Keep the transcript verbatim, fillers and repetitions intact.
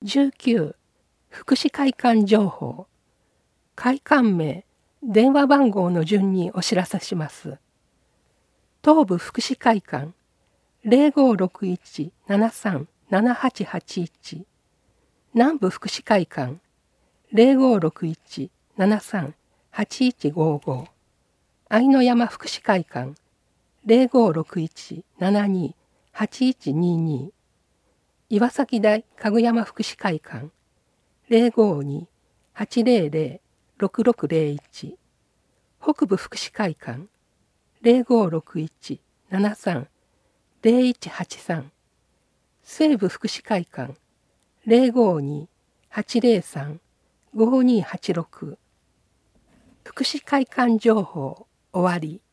じゅうきゅう福祉会館情報。会館名、電話番号の順にお知らせします。東部福祉会館 ゼロごろくいち ななさん ななはちはちいち、南部福祉会館 ゼロごろくいち ななさん はちいちごご、愛の山福祉会館 ゼロごろくいち ななに はちいちにに、岩崎台かぐやま福祉会館 ゼロごに はちゼロゼロ ろくろくゼロいち、北部福祉会館 ゼロごろくいち ななさん ゼロいちはちさん、西部福祉会館 ゼロごに はちゼロさん ごにはちろく。福祉会館情報終わり。